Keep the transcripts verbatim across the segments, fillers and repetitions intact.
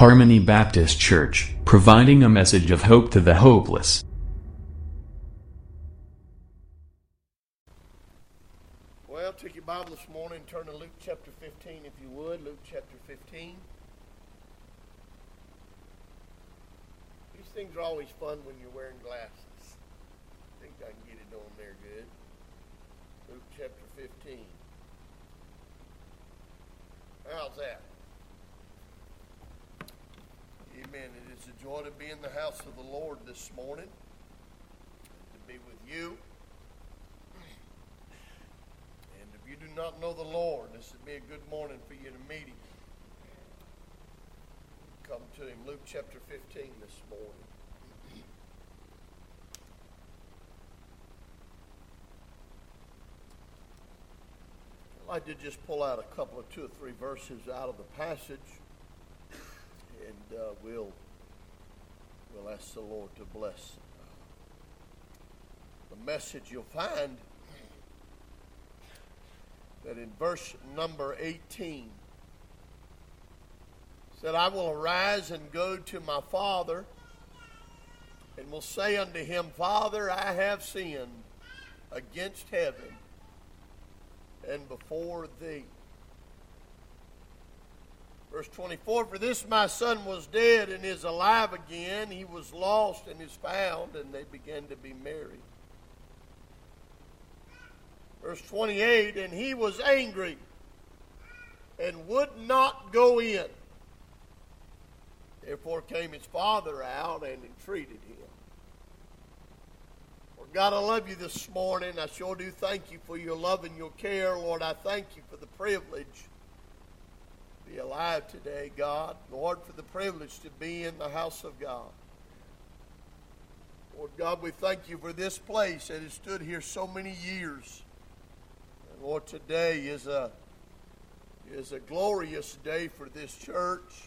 Harmony Baptist Church, providing a message of hope to the hopeless. Well, take your Bible this morning and turn to Luke chapter fifteen, if you would. Luke chapter fifteen. These things are always fun when you're wearing glasses. I think I can get it on there good. Luke chapter fifteen. How's that? Amen. It is a joy to be in the house of the Lord this morning, to be with you. And if you do not know the Lord, this would be a good morning for you to meet Him. Come to Him. Luke chapter fifteen this morning. I'd like to just pull out a couple of two or three verses out of the passage. And uh, we'll, we'll ask the Lord to bless the message. You'll find that in verse number eighteen, it said, I will arise and go to my father, and will say unto him, Father, I have sinned against heaven and before thee. Verse twenty-four, for this my son was dead and is alive again. He was lost and is found, and they began to be merry. Verse twenty-eight, and he was angry and would not go in. Therefore came his father out and entreated him. Lord God, I love you this morning. I sure do thank you for your love and your care. Lord, I thank you for the privilege be alive today, God. Lord, for the privilege to be in the house of God. Lord God, we thank you for this place that has stood here so many years. And Lord, today is a, is a glorious day for this church.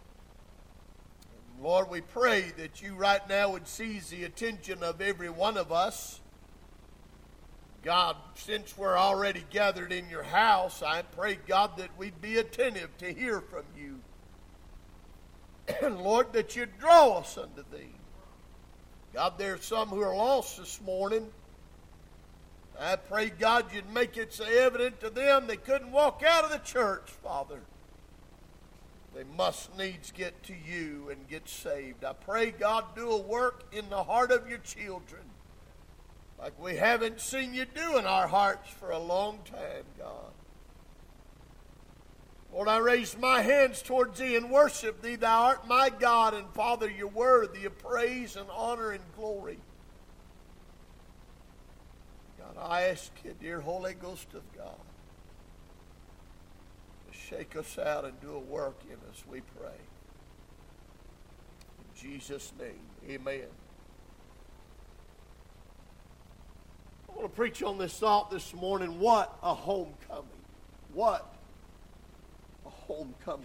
And Lord, we pray that you right now would seize the attention of every one of us. God, since we're already gathered in your house, I pray, God, that we'd be attentive to hear from you. And Lord, that you'd draw us unto thee. God, there are some who are lost this morning. I pray, God, you'd make it so evident to them they couldn't walk out of the church, Father. They must needs get to you and get saved. I pray, God, do a work in the heart of your children, like we haven't seen you do in our hearts for a long time, God. Lord, I raise my hands towards thee and worship thee. Thou art my God, and Father, you're worthy of praise and honor and glory. God, I ask you, dear Holy Ghost of God, to shake us out and do a work in us, we pray. In Jesus' name, amen. I want to preach on this thought this morning. What a homecoming. What a homecoming.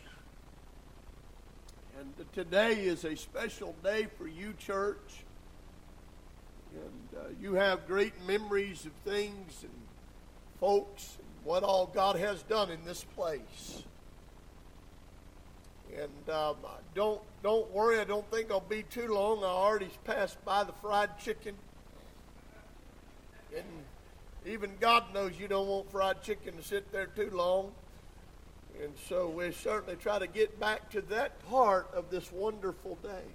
And today is a special day for you, church. And uh, you have great memories of things and folks and what all God has done in this place. And um, don't, don't worry, I don't think I'll be too long. I already passed by the fried chicken. And even God knows you don't want fried chicken to sit there too long. And so we certainly try to get back to that part of this wonderful day.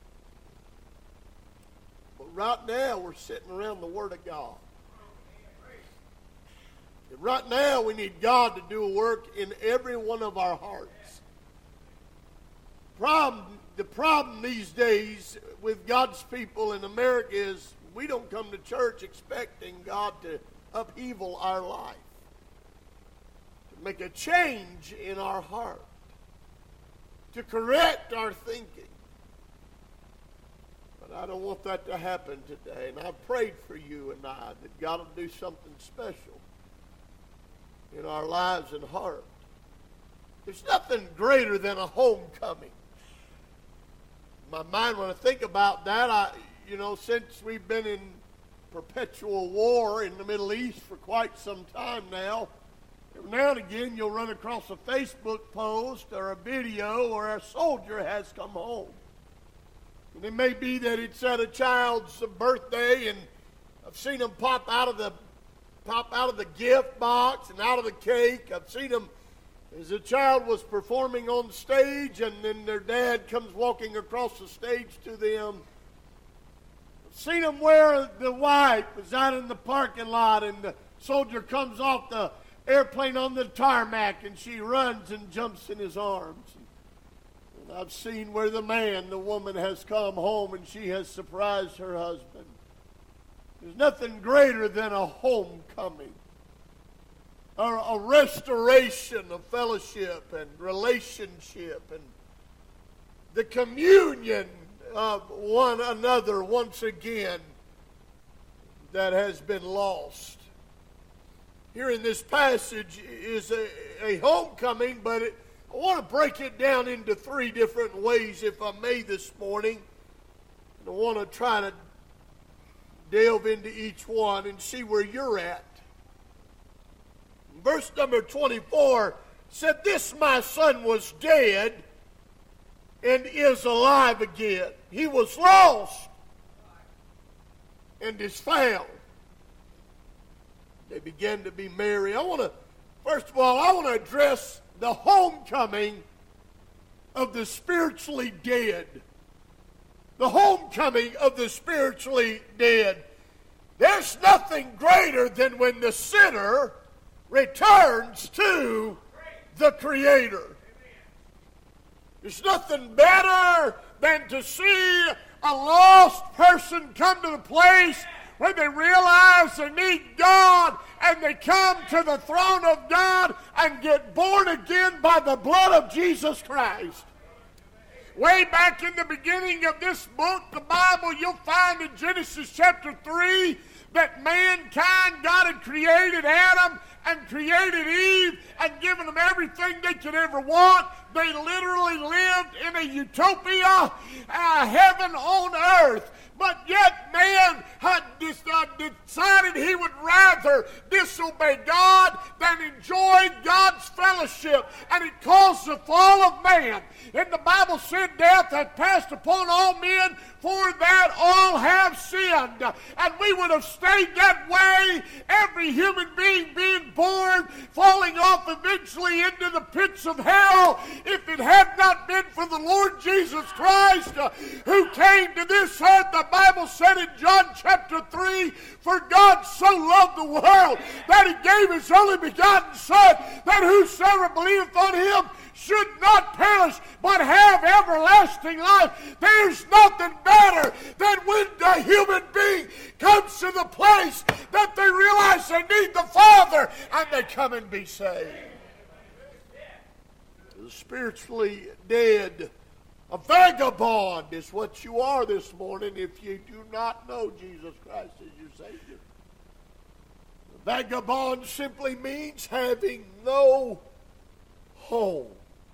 But right now we're sitting around the Word of God. And right now we need God to do a work in every one of our hearts. Problem, the problem these days with God's people in America is we don't come to church expecting God to upheaval our life, to make a change in our heart, to correct our thinking. But I don't want that to happen today. And I've prayed for you and I that God will do something special in our lives and heart. There's nothing greater than a homecoming. In my mind, when I think about that, I... You know, since we've been in perpetual war in the Middle East for quite some time now, Now and again, you'll run across a Facebook post or a video where a soldier has come home. And it may be that it's at a child's birthday, and I've seen them pop out of the pop out of the gift box and out of the cake. I've seen them as a child was performing on stage, and then their dad comes walking across the stage to them. I've seen them where the wife was out in the parking lot, and the soldier comes off the airplane on the tarmac, and she runs and jumps in his arms. And I've seen where the man, the woman, has come home and she has surprised her husband. There's nothing greater than a homecoming, a, a restoration of fellowship and relationship and the communion of one another once again that has been lost. Here in this passage is a, a homecoming, but it, I want to break it down into three different ways, if I may, this morning. And I want to try to delve into each one and see where you're at. Verse number twenty-four said, "This my son was dead and is alive again. He was lost and is found." They began to be merry. I want to, first of all, I want to address the homecoming of the spiritually dead. The homecoming of the spiritually dead. There's nothing greater than when the sinner returns to the Creator. There's nothing better than to see a lost person come to the place when they realize they need God, and they come to the throne of God and get born again by the blood of Jesus Christ. Way back in the beginning of this book, the Bible, you'll find in Genesis chapter three that mankind, God had created Adam and created Eve and given them everything they could ever want. They literally lived in a utopia, a heaven on earth. But yet man had decided he would rather disobey God than enjoy God's fellowship. And it caused the fall of man. And the Bible said death had passed upon all men, for that all have sinned. And we would have stayed that way, every human being being born, falling off eventually into the pits of hell, if it had not been for the Lord Jesus Christ, uh, who came to this earth. The Bible said in John chapter three, "For God so loved the world that he gave his only begotten Son, that whosoever believeth on him should not perish, but have everlasting life." There's nothing better than when the human being comes to the place that they realize they need the Father and they come and be saved. The spiritually dead, a vagabond is what you are this morning if you do not know Jesus Christ as your Savior. The vagabond simply means having no home.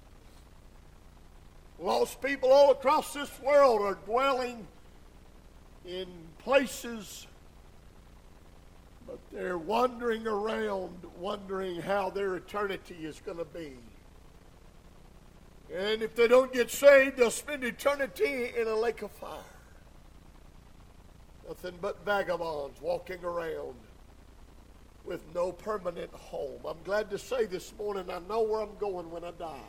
Lost people all across this world are dwelling in places, but they're wandering around, wondering how their eternity is going to be. And if they don't get saved, they'll spend eternity in a lake of fire. Nothing but vagabonds walking around with no permanent home. I'm glad to say this morning, I know where I'm going when I die.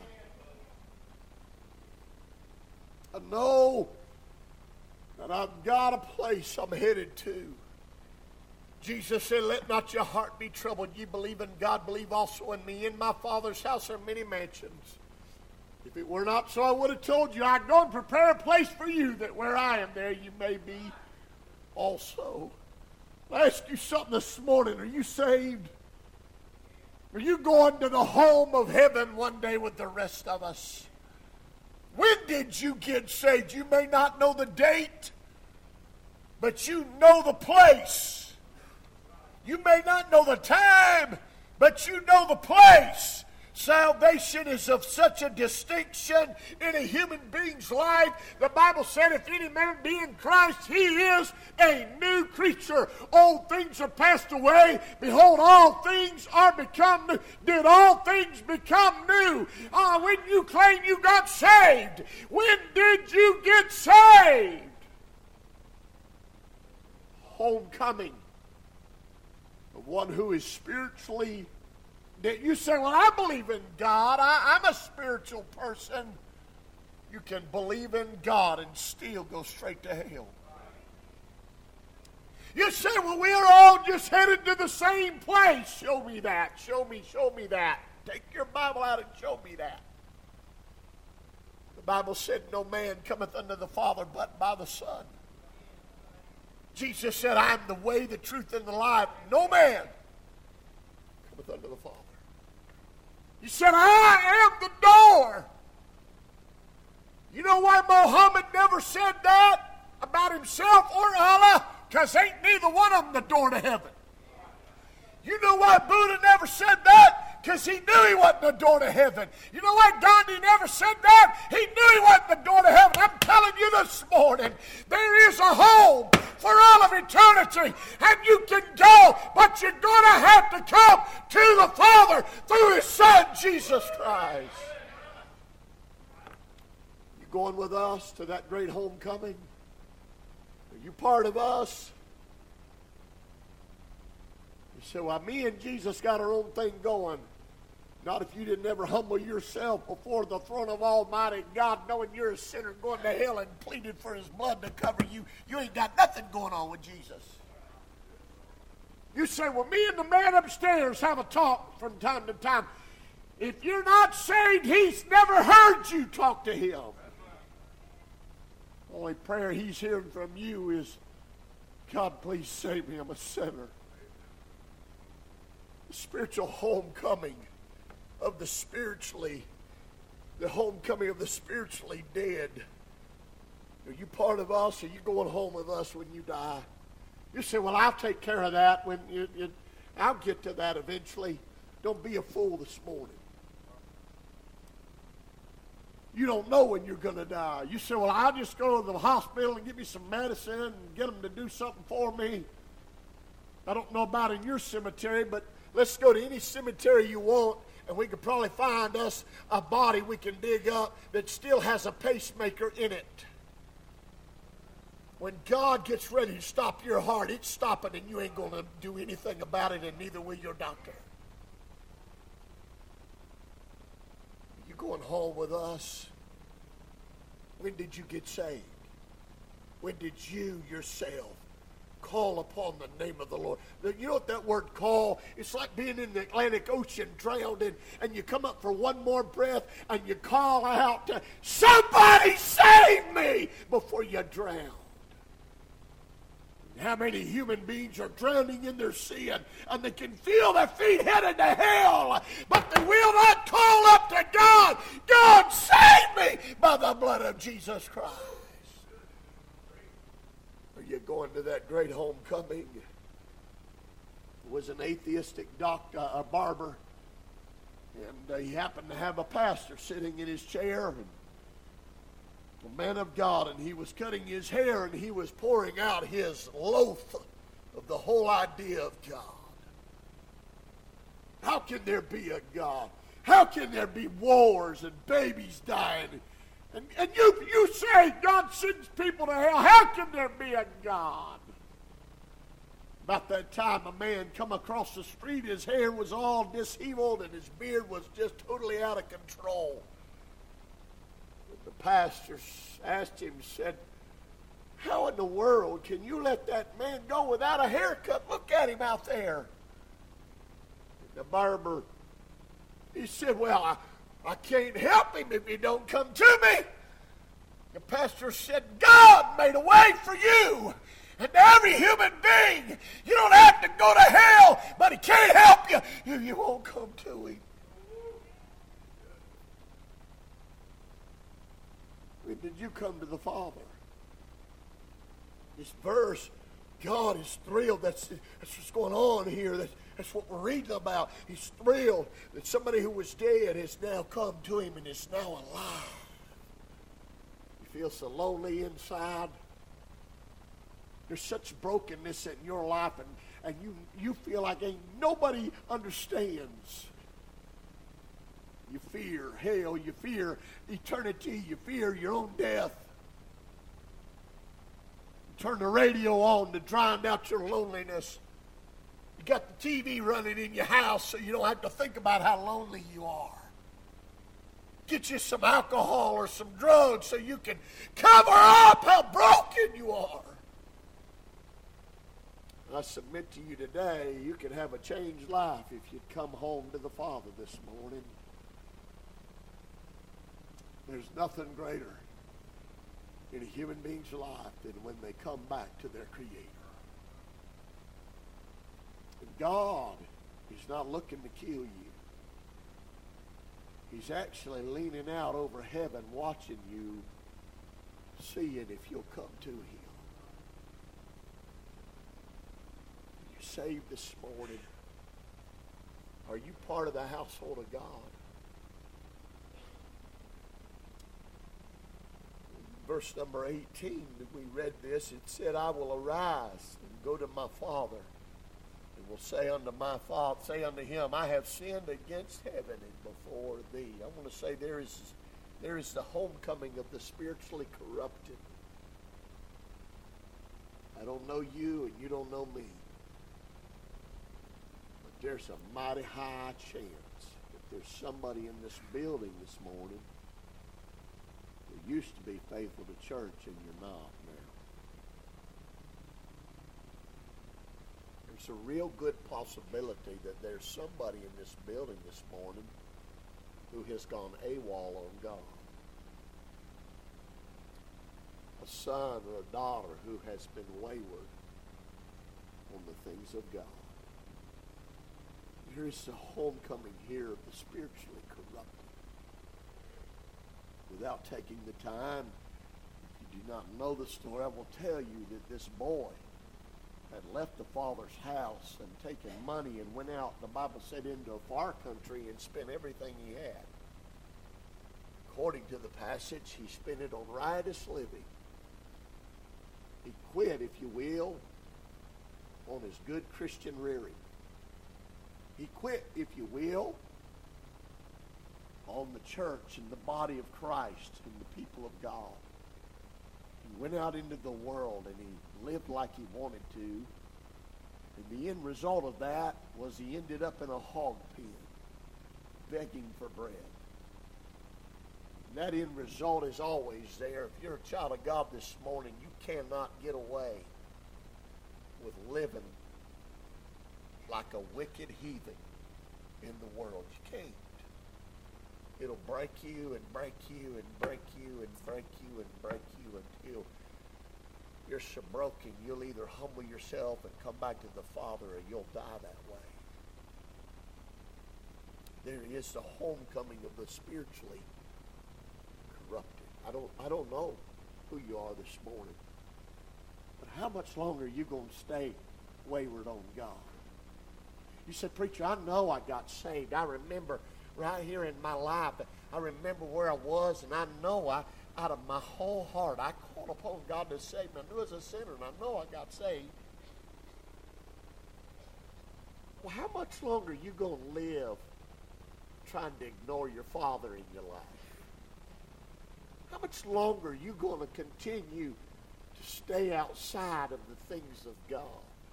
I know that I've got a place I'm headed to. Jesus said, "Let not your heart be troubled. Ye believe in God, believe also in me. In my Father's house are many mansions. If it were not so, I would have told you, I'd go and prepare a place for you, that where I am, there you may be also." I ask you something this morning. Are you saved? Are you going to the home of heaven one day with the rest of us? When did you get saved? You may not know the date, but you know the place. You may not know the time, but you know the place. Salvation is of such a distinction in a human being's life. The Bible said, if any man be in Christ, he is a new creature. Old things are passed away. Behold, all things are become new. Did all things become new? Uh, when you claim you got saved, when did you get saved? Homecoming of one who is spiritually dead. You say, well, I believe in God. I, I'm a spiritual person. You can believe in God and still go straight to hell. You say, well, we're all just headed to the same place. Show me that. Show me, show me that. Take your Bible out and show me that. The Bible said, no man cometh unto the Father but by the Son. Jesus said, I am the way, the truth, and the life. No man cometh unto the Father. He said, I am the door. You know why Muhammad never said that about himself or Allah? Because ain't neither one of them the door to heaven. You know why Buddha never said that? Because he knew he wasn't the door to heaven. You know why Gandhi never said that? He knew he wasn't the door to heaven. I'm telling you this morning, there is a home for all of eternity, and you can go, but you're going to have to come to the Father through His Son, Jesus Christ. You going with us to that great homecoming? Are you part of us? You say, well, me and Jesus got our own thing going. Not if you didn't ever humble yourself before the throne of Almighty God, knowing you're a sinner going to hell, and pleaded for His blood to cover you. You ain't got nothing going on with Jesus. You say, well, me and the man upstairs have a talk from time to time. If you're not saved, He's never heard you talk to Him. The only prayer He's hearing from you is, God, please save me, I'm a sinner. The spiritual homecoming of the spiritually, the homecoming of the spiritually dead. Are you part of us? Or are you going home with us when you die? You say, well, I'll take care of that. When you, you, I'll get to that eventually. Don't be a fool this morning. You don't know when you're going to die. You say, well, I'll just go to the hospital and get me some medicine and get them to do something for me. I don't know about in your cemetery, but let's go to any cemetery you want, and we could probably find us a body we can dig up that still has a pacemaker in it. When God gets ready to stop your heart, it's stopping, and you ain't going to do anything about it, and neither will your doctor. You going home with us? When did you get saved? When did you yourself call upon the name of the Lord? You know what that word call, it's like being in the Atlantic Ocean drowned, and, and you come up for one more breath and you call out to, somebody save me, before you drown. How many human beings are drowning in their sin, and they can feel their feet headed to hell, but they will not call up to God, God save me, by the blood of Jesus Christ. You're going to that great homecoming. There was an atheistic doctor, a barber, and uh, he happened to have a pastor sitting in his chair, and a man of God, and he was cutting his hair, and he was pouring out his loath of the whole idea of God. How can there be a God? How can there be wars and babies dying? And, and you, you say God sends people to hell. How can there be a God? About that time, a man come across the street. His hair was all disheveled, and his beard was just totally out of control. The pastor asked him, said, how in the world can you let that man go without a haircut? Look at him out there. And the barber, he said, well, I... I can't help him if he don't come to me. The pastor said, God made a way for you. And to every human being, you don't have to go to hell, but He can't help you if you won't come to Him. When did you come to the Father? This verse, God is thrilled. That's, that's what's going on here. That's, That's what we're reading about. He's thrilled that somebody who was dead has now come to him and is now alive. You feel so lonely inside. There's such brokenness in your life, and, and you, you feel like ain't nobody understands. You fear hell, you fear eternity, you fear your own death. You turn the radio on to drown out your loneliness. You got the T V running in your house so you don't have to think about how lonely you are. Get you some alcohol or some drugs so you can cover up how broken you are. I submit to you today, you could have a changed life if you'd come home to the Father this morning. There's nothing greater in a human being's life than when they come back to their Creator. And God is not looking to kill you. He's actually leaning out over heaven, watching you, seeing if you'll come to Him. You're saved this morning. Are you part of the household of God? Verse number eighteen, we read this. It said, I will arise and go to my Father, and will say unto my Father, say unto him, I have sinned against heaven and before thee. I want to say there is, there is the homecoming of the spiritually corrupted. I don't know you, and you don't know me. But there's a mighty high chance that there's somebody in this building this morning who used to be faithful to church and you're not now. There's a real good possibility that there's somebody in this building this morning who has gone AWOL on God. A son or a daughter who has been wayward on the things of God. There is a homecoming here of the spiritually corrupted. Without taking the time, if you do not know the story, I will tell you that this boy had left the father's house and taken money and went out, the Bible said, into a far country and spent everything he had. According to the passage, he spent it on riotous living. He quit, if you will, on his good Christian rearing. He quit, if you will, on the church and the body of Christ and the people of God. He went out into the world and he lived like he wanted to. And the end result of that was he ended up in a hog pen, begging for bread. And that end result is always there. If you're a child of God this morning, you cannot get away with living like a wicked heathen in the world. You can't. It'll break you and break you and break you and break you and break you until you're so broken you'll either humble yourself and come back to the Father or you'll die that way. There is the homecoming of the spiritually corrupted. I don't I don't know who you are this morning, but how much longer are you going to stay wayward on God? You said, preacher, I know I got saved. I remember right here in my life, I remember where I was, and I know I, out of my whole heart, I called upon God to save me. I knew as a sinner, and I know I got saved. Well, how much longer are you going to live trying to ignore your Father in your life? How much longer are you going to continue to stay outside of the things of God?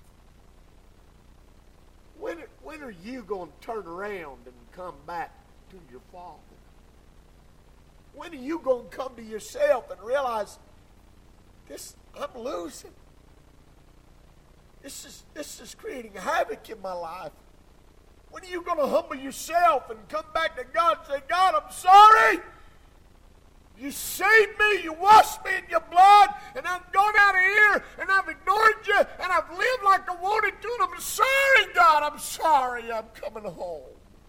When, when are you going to turn around and come back to your Father? When are you going to come to yourself and realize, this, I'm losing. This is, this is creating havoc in my life. When are you going to humble yourself and come back to God and say, God, I'm sorry. You saved me, you washed me in your blood, and I've gone out of here, and I've ignored you, and I've lived like I wanted to, and I'm sorry, God, I'm sorry, I'm coming home.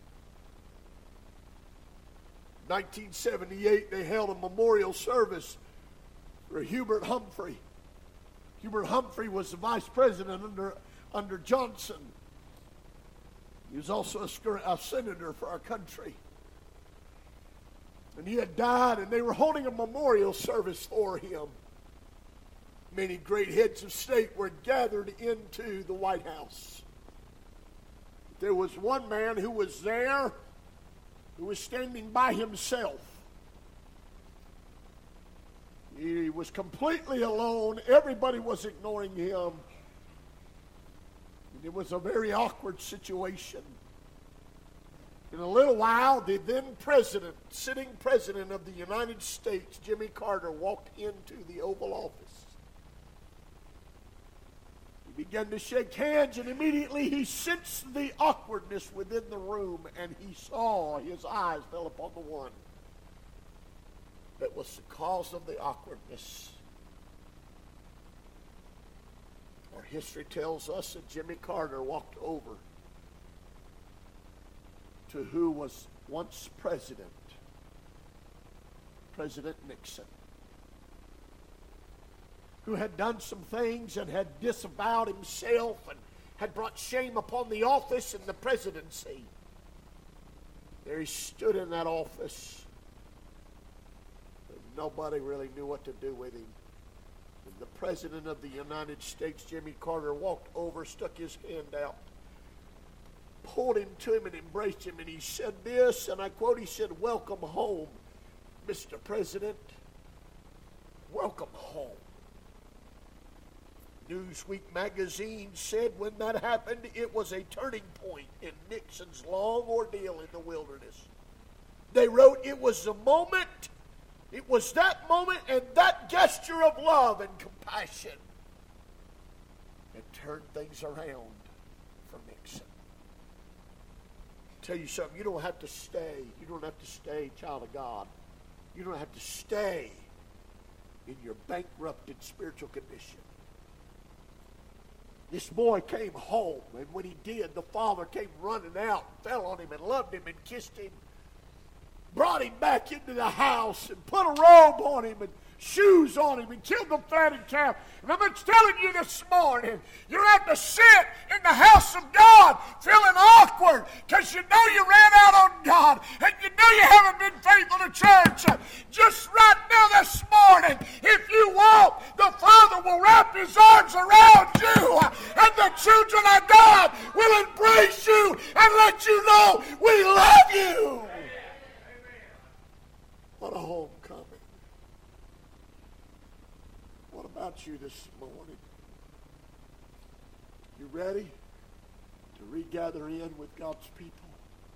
nineteen seventy-eight, they held a memorial service for Hubert Humphrey. Hubert Humphrey was the vice president under, under Johnson. He was also a, a senator for our country. And he had died, and they were holding a memorial service for him. Many great heads of state were gathered into the White House. There was one man who was there, who was standing by himself. He was completely alone. Everybody was ignoring him. And it was a very awkward situation. In a little while, the then president, sitting president of the United States, Jimmy Carter, walked into the Oval Office. He began to shake hands, and immediately he sensed the awkwardness within the room, and he saw, his eyes fell upon the one that was the cause of the awkwardness. Our history tells us that Jimmy Carter walked over to who was once president, President Nixon, who had done some things and had disavowed himself and had brought shame upon the office and the presidency. There he stood in that office. Nobody really knew what to do with him. And the President of the United States, Jimmy Carter, walked over, stuck his hand out, pulled him to him and embraced him, and he said this, and I quote, he said, "Welcome home, Mister President. Welcome home." Newsweek magazine said when that happened, it was a turning point in Nixon's long ordeal in the wilderness. They wrote it was the moment It was that moment and that gesture of love and compassion that turned things around for Nixon. I'll tell you something, you don't have to stay. You don't have to stay, child of God. You don't have to stay in your bankrupted spiritual condition. This boy came home, and when he did, the father came running out, fell on him and loved him and kissed him. Brought him back into the house and put a robe on him and shoes on him and killed the fatted calf. And I'm just telling you this morning, you have to sit in the house of God feeling awkward because you know you ran out on God and you know you haven't been faithful to church. Just right now this morning, if you want, the Father will wrap His arms around you and the children of God will embrace you and let you know we love you. What a homecoming. What about you this morning? You ready to regather in with God's people?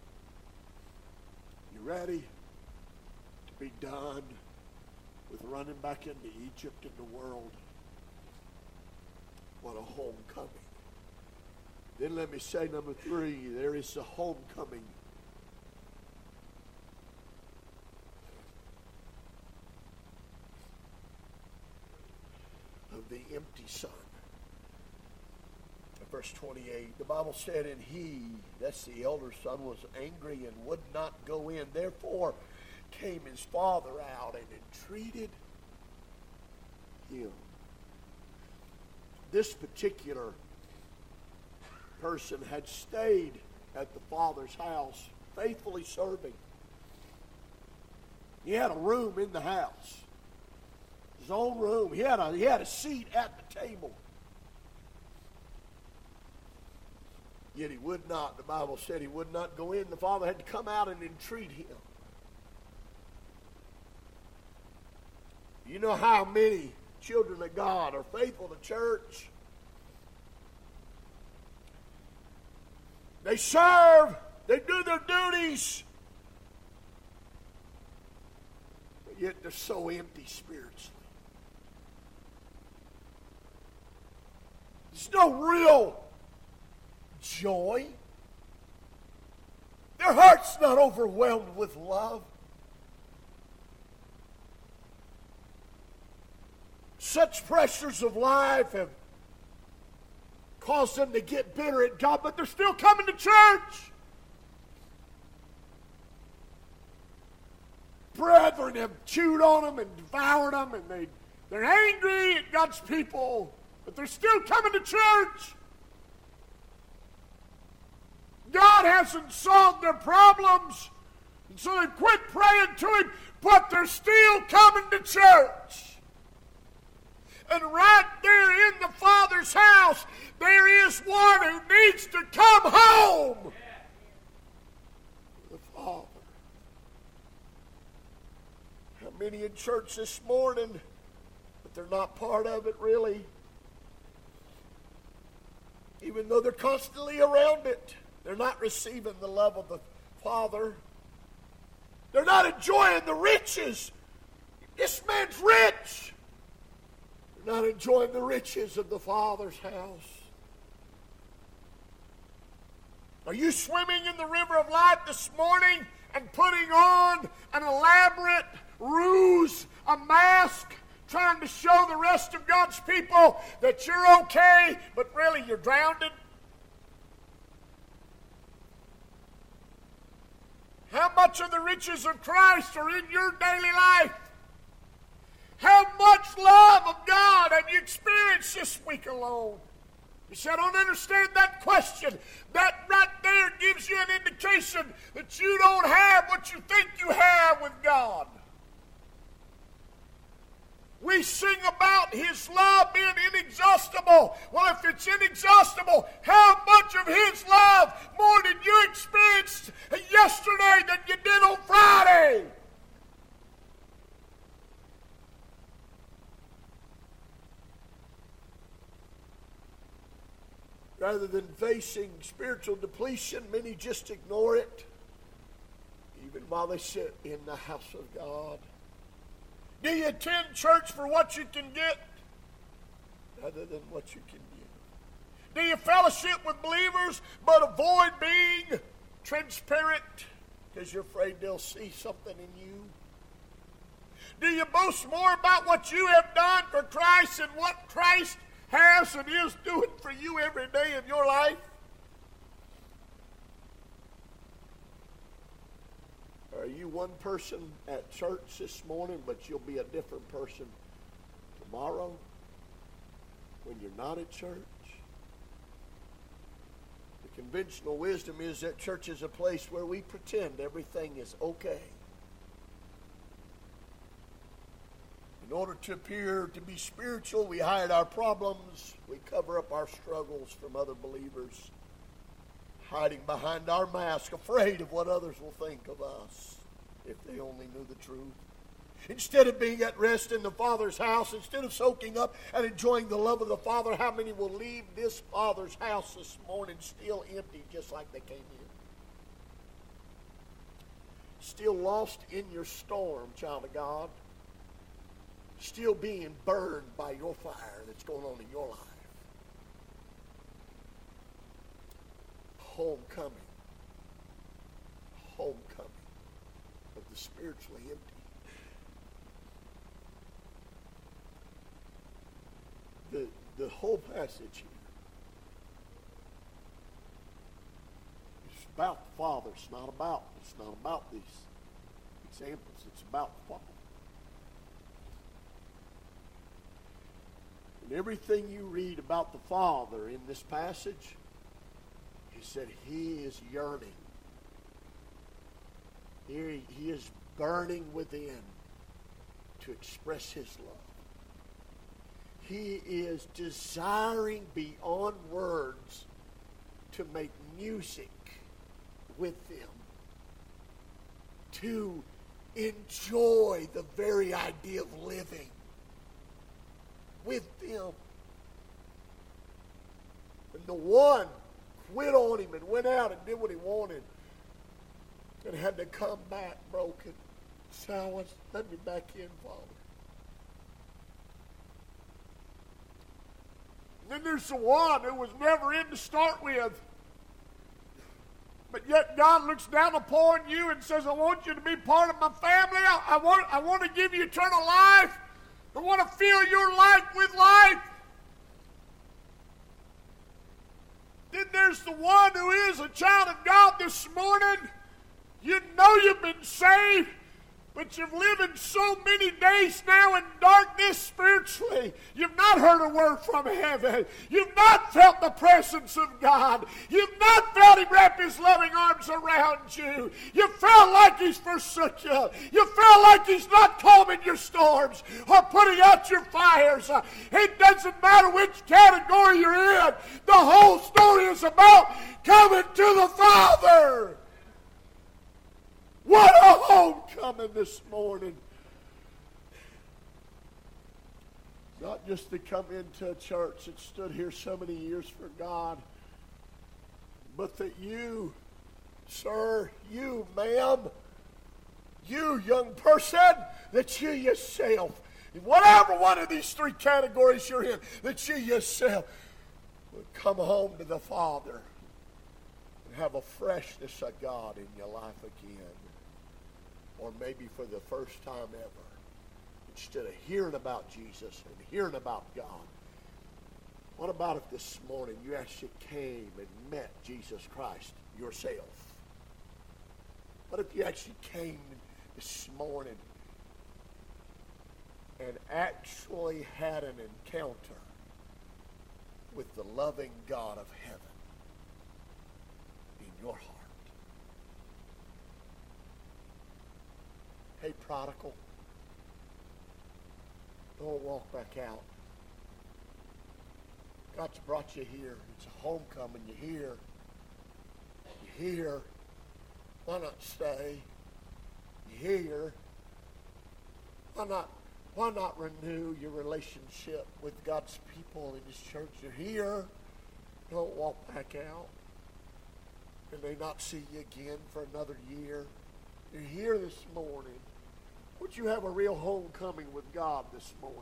You ready to be done with running back into Egypt and the world? What a homecoming. Then let me say number three, there is a homecoming of the empty son. Verse twenty-eight, the Bible said, and he, that's the elder son, was angry and would not go in. Therefore came his father out and entreated him. This particular person had stayed at the father's house, faithfully serving. He had a room in the house. His own room. He had a, he had a seat at the table. Yet he would not, the Bible said he would not go in. The father had to come out and entreat him. You know how many children of God are faithful to church? They serve, they do their duties, but yet they're so empty spiritually. There's no real joy. Their heart's not overwhelmed with love. Such pressures of life have caused them to get bitter at God, but they're still coming to church. Brethren have chewed on them and devoured them, and they, they're angry at God's people, but they're still coming to church. God hasn't solved their problems. And so they quit praying to Him, but they're still coming to church. And right there in the Father's house, there is one who needs to come home. The Father. How many in church this morning, but they're not part of it really? Even though they're constantly around it, they're not receiving the love of the Father. They're not enjoying the riches. This man's rich. They're not enjoying the riches of the Father's house. Are you swimming in the river of life this morning and putting on an elaborate ruse, a mask, trying to show the rest of God's people that you're okay, but really you're drowned? How much of the riches of Christ are in your daily life? How much love of God have you experienced this week alone? You say, I don't understand that question. That right there gives you an indication that you don't have what you think you have with God. We sing about His love being inexhaustible. Well, if it's inexhaustible, how much of His love more did you experience yesterday than you did on Friday? Rather than facing spiritual depletion, many just ignore it, even while they sit in the house of God. Do you attend church for what you can get rather than what you can give? Do you fellowship with believers but avoid being transparent because you're afraid they'll see something in you? Do you boast more about what you have done for Christ and what Christ has and is doing for you every day of your life? Are you one person at church this morning, but you'll be a different person tomorrow when you're not at church? The conventional wisdom is that church is a place where we pretend everything is okay. In order to appear to be spiritual, we hide our problems. We cover up our struggles from other believers, hiding behind our mask, afraid of what others will think of us if they only knew the truth. Instead of being at rest in the Father's house, instead of soaking up and enjoying the love of the Father, how many will leave this Father's house this morning still empty just like they came in? Still lost in your storm, child of God. Still being burned by your fire that's going on in your life. Homecoming. Homecoming of the spiritually empty. The, the whole passage here is about the Father. It's not about, it's not about these examples. It's about the Father. And everything you read about the Father in this passage, he said he is yearning. He, he is burning within to express his love. He is desiring beyond words to make music with them, to enjoy the very idea of living with them. And the one quit on him and went out and did what he wanted and had to come back broken. Say, let me back in, Father. And then there's the one who was never in to start with. But yet God looks down upon you and says, I want you to be part of my family. I, I, want, I want to give you eternal life. I want to fill your life with life. Then there's the one who is a child of God this morning. You know you've been saved, But you're living so many days now in darkness spiritually. You've not heard a word from heaven. You've not felt the presence of God. You've not felt Him wrap His loving arms around you. You felt like He's forsook you. You felt like He's not calming your storms or putting out your fires. It doesn't matter which category you're in. The whole story is about coming to the Father. What a homecoming this morning. Not just to come into a church that stood here so many years for God, but that you, sir, you, ma'am, you, young person, that you yourself, in whatever one of these three categories you're in, that you yourself would come home to the Father and have a freshness of God in your life again. Or maybe for the first time ever, instead of hearing about Jesus and hearing about God, what about if this morning you actually came and met Jesus Christ yourself? What if you actually came this morning and actually had an encounter with the loving God of heaven in your heart? Hey, prodigal, don't walk back out. God's brought you here. It's a homecoming. You're here. You're here. Why not stay? You're here. Why not, why not renew your relationship with God's people in His church? You're here. Don't walk back out. And they not see you again for another year. You're here this morning. Would you have a real homecoming with God this morning?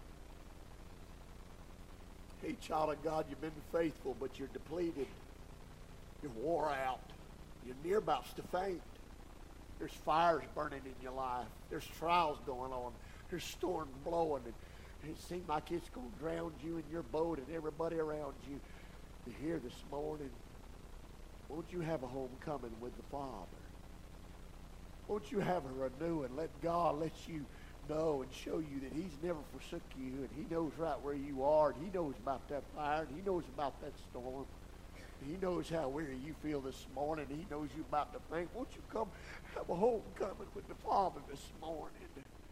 Hey, child of God, you've been faithful, but you're depleted. You're wore out. You're near about to faint. There's fires burning in your life. There's trials going on. There's storms blowing. And it seems like it's going to drown you in your boat and everybody around you. You're here this morning. Won't you have a homecoming with the Father? Won't you have a renew and let God let you know and show you that He's never forsook you, and He knows right where you are, and He knows about that fire, and He knows about that storm. And He knows how weary you feel this morning. He knows you're about to faint. Won't you come have a homecoming with the Father this morning?